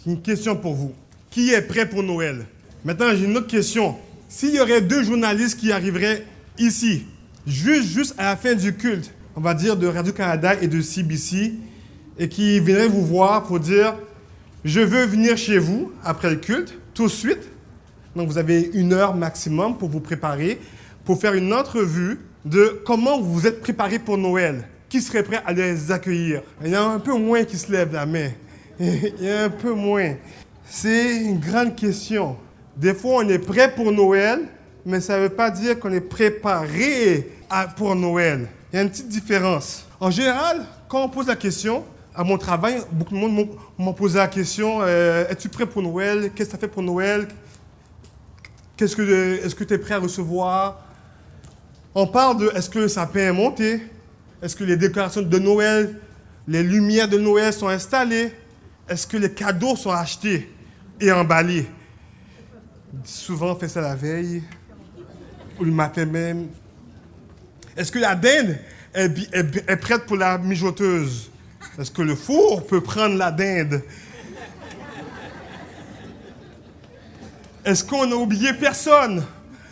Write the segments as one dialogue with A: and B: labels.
A: Une question pour vous. Qui est prêt pour Noël? Maintenant, j'ai une autre question. S'il y aurait 2 journalistes qui arriveraient ici, juste à la fin du culte, on va dire de Radio-Canada et de CBC, et qui viendraient vous voir pour dire « Je veux venir chez vous après le culte, tout de suite. » Donc, vous avez 1 heure maximum pour vous préparer, pour faire une entrevue de comment vous vous êtes préparé pour Noël. Qui serait prêt à les accueillir? Il y en a un peu moins qui se lèvent la main. Il y a un peu moins. C'est une grande question. Des fois, on est prêt pour Noël, mais ça ne veut pas dire qu'on est préparé pour Noël. Il y a une petite différence. En général, quand on pose la question, à mon travail, beaucoup de monde m'ont posé la question, es-tu prêt pour Noël? Qu'est-ce que tu as fait pour Noël? Est-ce que tu es prêt à recevoir? On parle de est-ce que le sapin est monté? Est-ce que les décorations de Noël, les lumières de Noël sont installées? Est-ce que les cadeaux sont achetés et emballés? Souvent, on fait ça la veille ou le matin même. Est-ce que la dinde est prête pour la mijoteuse? Est-ce que le four peut prendre la dinde? Est-ce qu'on n'a oublié personne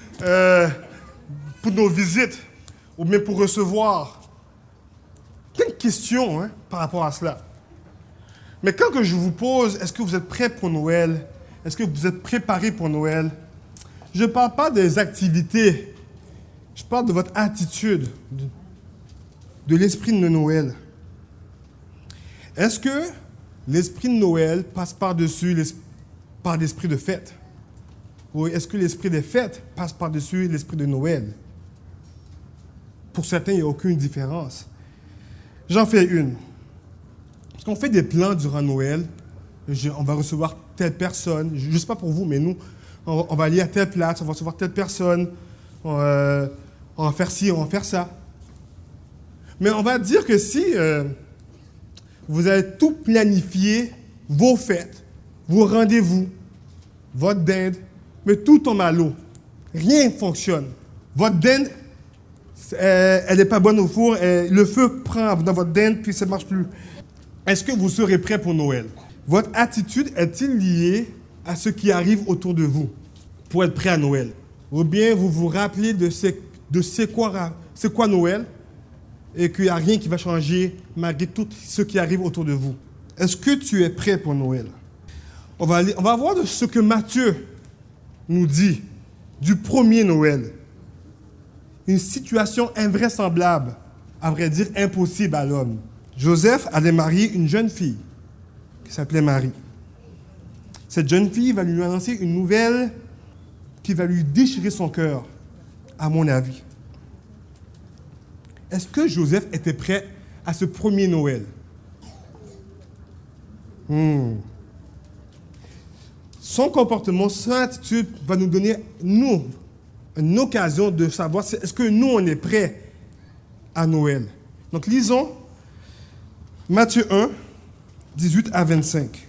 A: pour nos visites ou bien pour recevoir? Plein de questions par rapport à cela. Mais quand que je vous pose, est-ce que vous êtes prêts pour Noël? Est-ce que vous êtes préparés pour Noël? Je ne parle pas des activités. Je parle de votre attitude, de l'esprit de Noël. Est-ce que l'esprit de Noël passe par-dessus l'esprit de fête? Ou est-ce que l'esprit des fêtes passe par-dessus l'esprit de Noël? Pour certains, il n'y a aucune différence. J'en fais une. Parce qu'on fait des plans durant Noël. On va recevoir telle personne. Je ne sais pas pour vous, mais nous, on va aller à telle place, on va recevoir telle personne. On va faire ci, on va faire ça. Mais on va dire que si vous avez tout planifié, vos fêtes, vos rendez-vous, votre dinde, mais tout tombe à l'eau. Rien ne fonctionne. Votre dinde, elle n'est pas bonne au four, le feu prend dans votre dinde, puis ça ne marche plus. Est-ce que vous serez prêt pour Noël? Votre attitude est-il liée à ce qui arrive autour de vous pour être prêt à Noël? Ou bien vous vous rappelez de c'est quoi Noël et qu'il n'y a rien qui va changer malgré tout ce qui arrive autour de vous? Est-ce que tu es prêt pour Noël? On va voir de ce que Matthieu nous dit du premier Noël. Une situation invraisemblable, à vrai dire impossible à l'homme. Joseph allait marier une jeune fille qui s'appelait Marie. Cette jeune fille va lui annoncer une nouvelle qui va lui déchirer son cœur, à mon avis. Est-ce que Joseph était prêt à ce premier Noël? Son comportement, son attitude va nous donner, nous, une occasion de savoir est-ce que nous, on est prêts à Noël. Donc, lisons Matthieu 1, 18 à 25.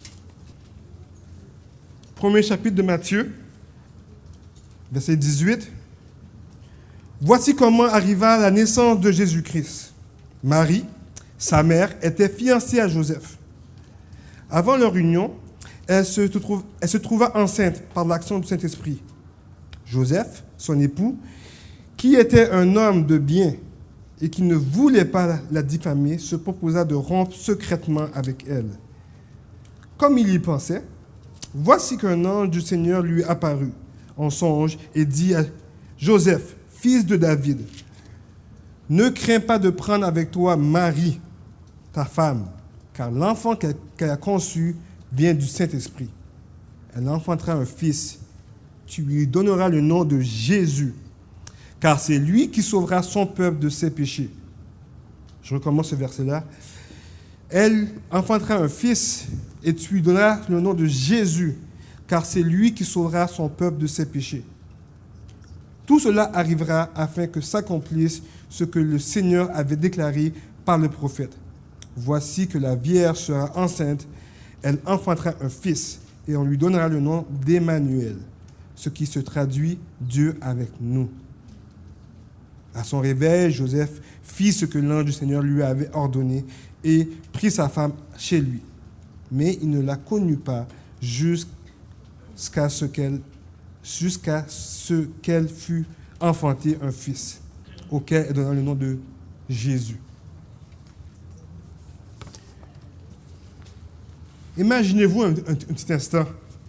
A: Premier chapitre de Matthieu, verset 18. Voici comment arriva la naissance de Jésus-Christ. Marie, sa mère, était fiancée à Joseph. Avant leur union, elle se trouva enceinte par l'action du Saint-Esprit. Joseph, son époux, qui était un homme de bien et qui ne voulait pas la diffamer, se proposa de rompre secrètement avec elle. Comme il y pensait, voici qu'un ange du Seigneur lui apparut en songe et dit à Joseph, fils de David, ne crains pas de prendre avec toi Marie, ta femme, car l'enfant qu'elle a conçu vient du Saint-Esprit. Elle enfantera un fils. Tu lui donneras le nom de Jésus, car c'est lui qui sauvera son peuple de ses péchés. Je recommence ce verset-là. Elle enfantera un fils et tu lui donneras le nom de Jésus, car c'est lui qui sauvera son peuple de ses péchés. Tout cela arrivera afin que s'accomplisse ce que le Seigneur avait déclaré par le prophète. Voici que la Vierge sera enceinte, elle enfantera un fils et on lui donnera le nom d'Emmanuel, ce qui se traduit Dieu avec nous. À son réveil, Joseph fit ce que l'ange du Seigneur lui avait ordonné et prit sa femme chez lui. mais il ne la connut pas jusqu'à ce qu'elle fût enfantée un fils, auquel elle donna le nom de Jésus. Imaginez-vous un petit instant,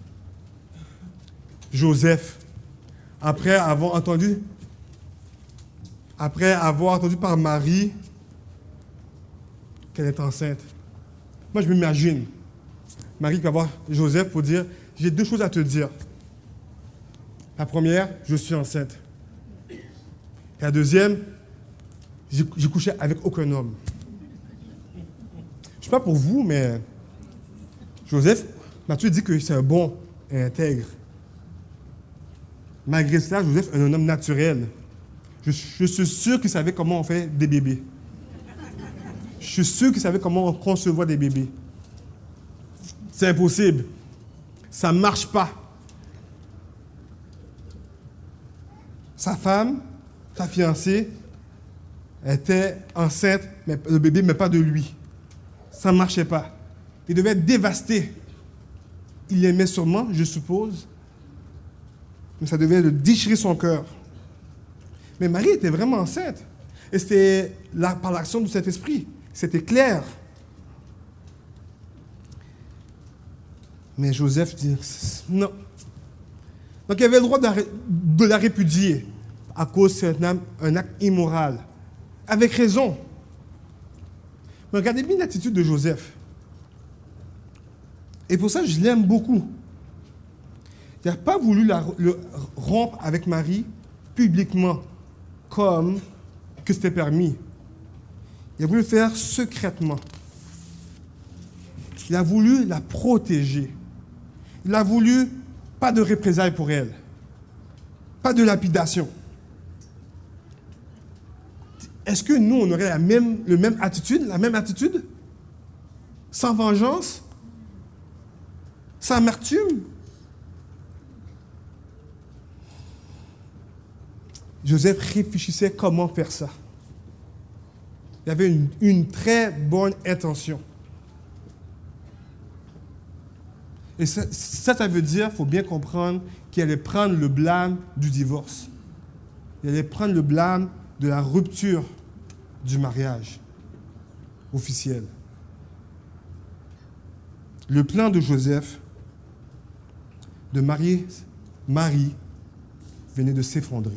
A: Joseph, après avoir entendu par Marie qu'elle est enceinte. Moi, je m'imagine Marie qui va voir Joseph pour dire, j'ai deux choses à te dire. La première, je suis enceinte. Et la deuxième, j'ai couché avec aucun homme. Je ne sais pas pour vous, mais Joseph, Matthieu dit que c'est un bon et intègre. Malgré cela, Joseph est un homme naturel. Je suis sûr qu'il savait comment on fait des bébés. Je suis sûr qu'il savait comment on concevoir des bébés. C'est impossible. Ça ne marche pas. Sa femme, sa fiancée, était enceinte, mais le bébé, mais pas de lui. Ça ne marchait pas. Il devait être dévasté. Il l'aimait sûrement, je suppose, mais ça devait le déchirer son cœur. Mais Marie était vraiment enceinte. Et c'était par l'action du Saint-Esprit. C'était clair. Mais Joseph dit non. Donc il avait le droit de la répudier à cause de un acte immoral. Avec raison. Mais regardez bien l'attitude de Joseph. Et pour ça, je l'aime beaucoup. Il n'a pas voulu le rompre avec Marie publiquement, comme que c'était permis. Il a voulu le faire secrètement. Il a voulu la protéger. Il a voulu pas de représailles pour elle. Pas de lapidation. Est-ce que nous, on aurait la même attitude? Sans vengeance? Sans amertume? Joseph réfléchissait comment faire ça. Il avait une très bonne intention. Et ça veut dire, il faut bien comprendre, qu'il allait prendre le blâme du divorce. Il allait prendre le blâme de la rupture du mariage officiel. Le plan de Joseph de marier Marie venait de s'effondrer.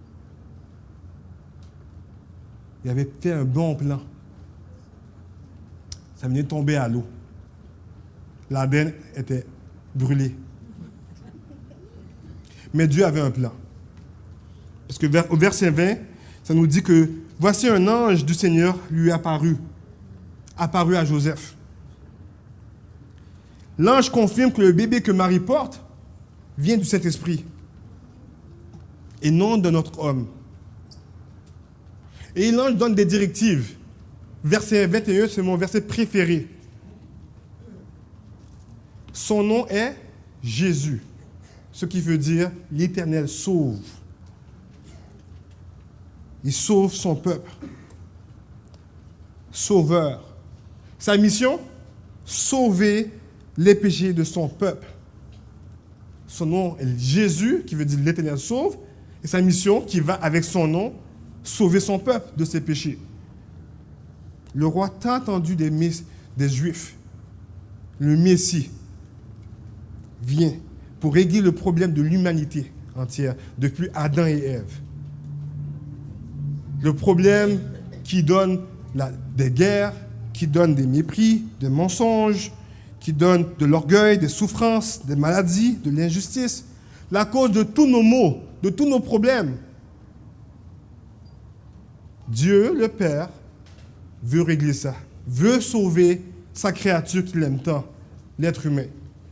A: Il avait fait un bon plan. Ça venait de tomber à l'eau. La benne était brûlée. Mais Dieu avait un plan. Parce que au verset 20, ça nous dit que voici un ange du Seigneur lui apparu à Joseph. L'ange confirme que le bébé que Marie porte vient du Saint-Esprit et non de notre homme. Et l'ange donne des directives. Verset 21, c'est mon verset préféré. Son nom est Jésus, ce qui veut dire l'Éternel sauve. Il sauve son peuple. Sauveur. Sa mission? Sauver les péchés de son peuple. Son nom est Jésus, qui veut dire l'Éternel sauve, et sa mission, qui va avec son nom, sauver son peuple de ses péchés. Le roi tant attendu des Juifs, le Messie, vient pour régler le problème de l'humanité entière depuis Adam et Ève. Le problème qui donne des guerres, qui donne des mépris, des mensonges, qui donne de l'orgueil, des souffrances, des maladies, de l'injustice, la cause de tous nos maux, de tous nos problèmes. Dieu, le Père, veut régler ça, veut sauver sa créature qu'il aime tant, l'être humain.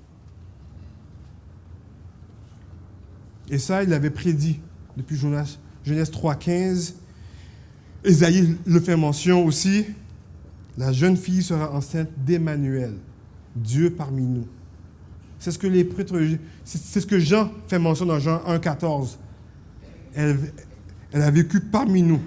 A: Et ça, il l'avait prédit depuis Genèse 3,15. Ésaïe le fait mention aussi. La jeune fille sera enceinte d'Emmanuel, Dieu parmi nous. C'est ce que Jean fait mention dans Jean 1,14. Elle a vécu parmi nous.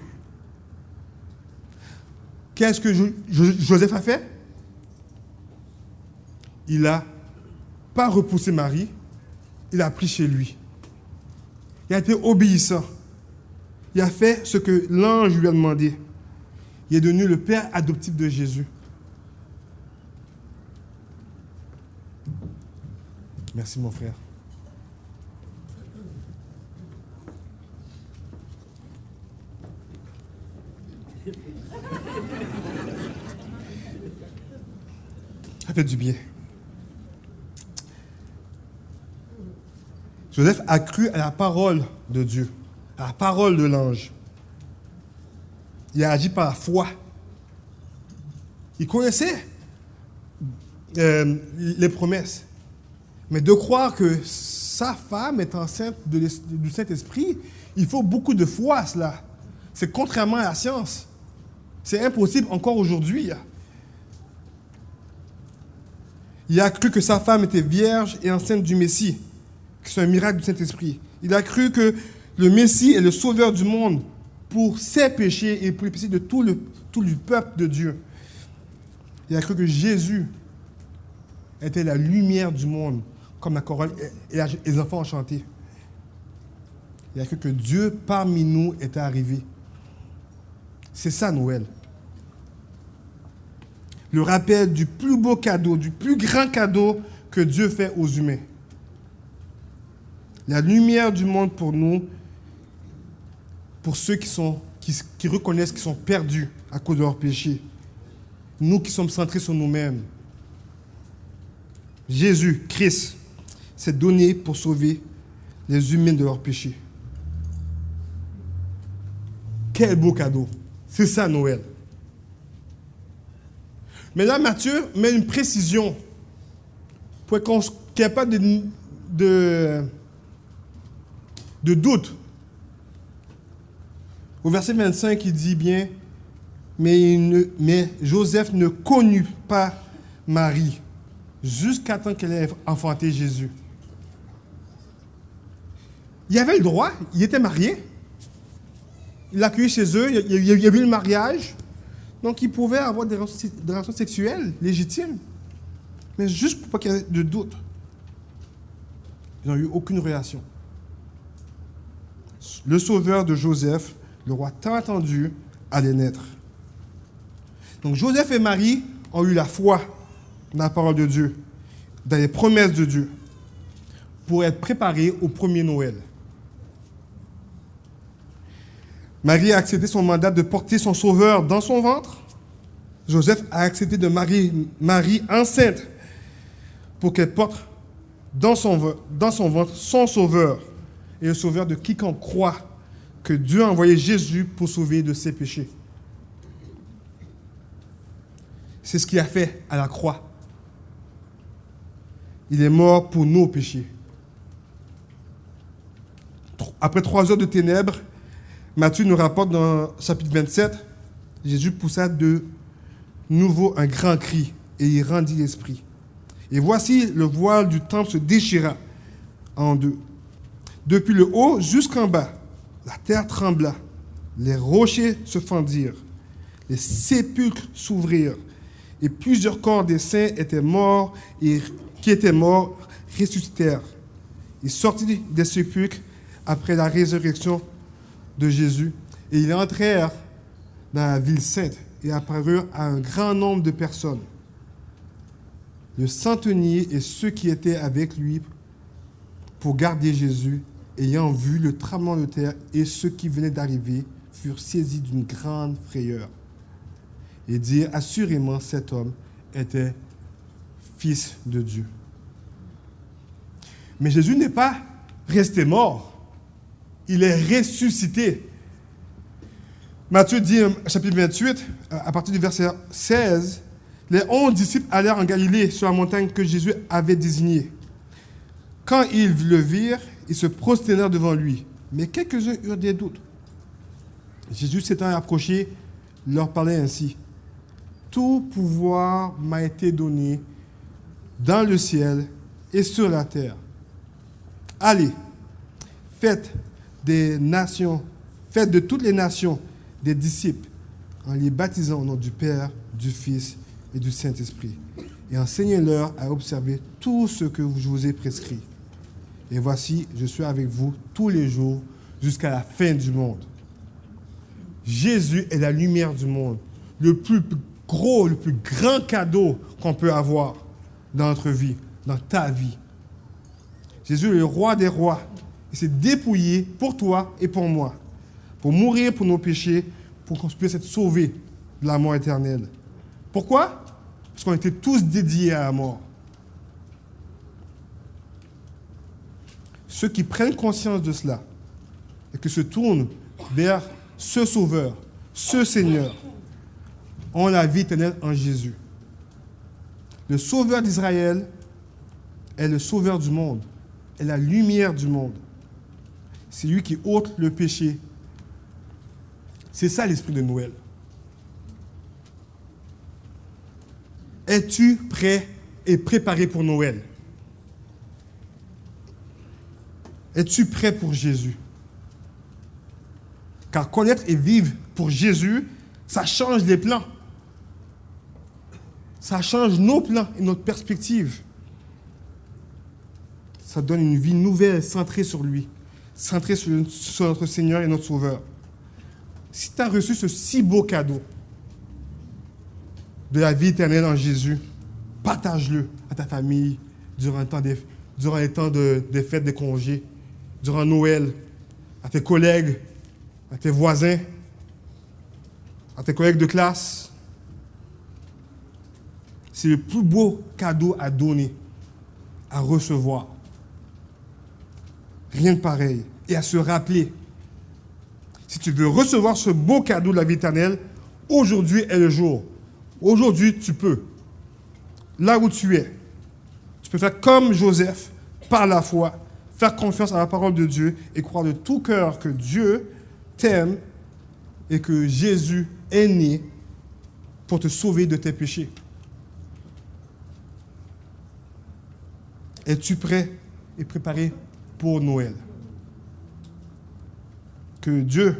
A: Qu'est-ce que Joseph a fait? il n'a pas repoussé Marie, il a pris chez lui. Il a été obéissant. Il a fait ce que l'ange lui a demandé. Il est devenu le père adoptif de Jésus. Merci mon frère. Ça fait du bien. Joseph a cru à la parole de Dieu, à la parole de l'ange. Il a agi par la foi. Il connaissait les promesses. Mais de croire que sa femme est enceinte du Saint-Esprit, il faut beaucoup de foi à cela. C'est contrairement à la science. C'est impossible encore aujourd'hui. Il a cru que sa femme était vierge et enceinte du Messie, que c'est un miracle du Saint-Esprit. Il a cru que le Messie est le sauveur du monde pour ses péchés et pour les péchés de tout le peuple de Dieu. Il a cru que Jésus était la lumière du monde, comme la chorale et les enfants ont chanté. Il a cru que Dieu parmi nous était arrivé. C'est ça Noël. Le rappel du plus beau cadeau, du plus grand cadeau que Dieu fait aux humains. La lumière du monde pour nous, pour ceux qui reconnaissent qu'ils sont perdus à cause de leurs péchés. Nous qui sommes centrés sur nous-mêmes. Jésus, Christ, s'est donné pour sauver les humains de leurs péchés. Quel beau cadeau. C'est ça Noël. Mais là, Matthieu met une précision pour qu'il n'y ait pas de doute. Au verset 25, il dit bien, mais Joseph ne connut pas Marie jusqu'à temps qu'elle ait enfanté Jésus. Il avait le droit, il était marié. Il l'a accueilli chez eux, il y a eu le mariage. Donc, il pouvait avoir des relations sexuelles légitimes. Mais juste pour pas qu'il y ait de doute. Ils n'ont eu aucune relation. Le sauveur de Joseph, le roi tant attendu, allait naître. Donc, Joseph et Marie ont eu la foi dans la parole de Dieu, dans les promesses de Dieu, pour être préparés au premier Noël. Marie a accepté son mandat de porter son sauveur dans son ventre. Joseph a accepté de marier Marie enceinte pour qu'elle porte dans son ventre son sauveur et le sauveur de quiconque croit que Dieu a envoyé Jésus pour sauver de ses péchés. C'est ce qu'il a fait à la croix. Il est mort pour nos péchés. Après 3 heures de ténèbres, Matthieu nous rapporte dans chapitre 27, Jésus poussa de nouveau un grand cri et il rendit l'esprit. Et voici le voile du temple se déchira en deux. Depuis le haut jusqu'en bas, la terre trembla, les rochers se fendirent, les sépulcres s'ouvrirent et plusieurs corps des saints qui étaient morts ressuscitèrent. Ils sortirent des sépulcres après la résurrection de Jésus, et ils entrèrent dans la ville sainte et apparurent à un grand nombre de personnes. Le centenier et ceux qui étaient avec lui pour garder Jésus, ayant vu le tremblement de terre et ceux qui venaient d'arriver, furent saisis d'une grande frayeur et dirent assurément cet homme était fils de Dieu. Mais Jésus n'est pas resté mort. Il est ressuscité. Matthieu dit, chapitre 28, à partir du verset 16, les 11 disciples allèrent en Galilée, sur la montagne que Jésus avait désignée. Quand ils le virent, ils se prosternèrent devant lui. Mais quelques-uns eurent des doutes. Jésus s'étant approché, leur parlait ainsi. Tout pouvoir m'a été donné dans le ciel et sur la terre. Allez, faites de toutes les nations des disciples, en les baptisant au nom du Père, du Fils et du Saint-Esprit, et enseignez-leur à observer tout ce que je vous ai prescrit. Et voici, je suis avec vous tous les jours jusqu'à la fin du monde. Jésus est la lumière du monde. Le plus gros, le plus grand cadeau qu'on peut avoir dans notre vie, dans ta vie. Jésus est le roi des rois. Il s'est dépouillé pour toi et pour moi, pour mourir pour nos péchés, pour qu'on puisse être sauvés de la mort éternelle. Pourquoi? Parce qu'on était tous dédiés à la mort. Ceux qui prennent conscience de cela et qui se tournent vers ce Sauveur, ce Seigneur, ont la vie éternelle en Jésus. Le Sauveur d'Israël est le Sauveur du monde, est la lumière du monde. C'est lui qui ôte le péché. C'est ça l'esprit de Noël. Es-tu prêt et préparé pour Noël? Es-tu prêt pour Jésus? Car connaître et vivre pour Jésus, ça change les plans. Ça change nos plans et notre perspective. Ça donne une vie nouvelle, centrée sur lui, centrée sur notre Seigneur et notre Sauveur. Si tu as reçu ce si beau cadeau de la vie éternelle en Jésus, partage-le à ta famille durant les temps des fêtes, des congés, durant Noël, à tes collègues, à tes voisins, à tes collègues de classe. C'est le plus beau cadeau à donner, à recevoir. Rien de pareil. Et à se rappeler. Si tu veux recevoir ce beau cadeau de la vie éternelle, aujourd'hui est le jour. Aujourd'hui, tu peux. Là où tu es. Tu peux faire comme Joseph, par la foi, faire confiance à la parole de Dieu et croire de tout cœur que Dieu t'aime et que Jésus est né pour te sauver de tes péchés. Es-tu prêt et préparé pour Noël? Que Dieu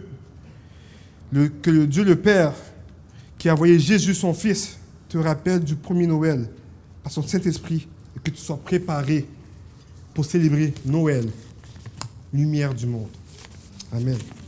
A: le Père, qui a envoyé Jésus son Fils, te rappelle du premier Noël par son Saint-Esprit et que tu sois préparé pour célébrer Noël, lumière du monde. Amen.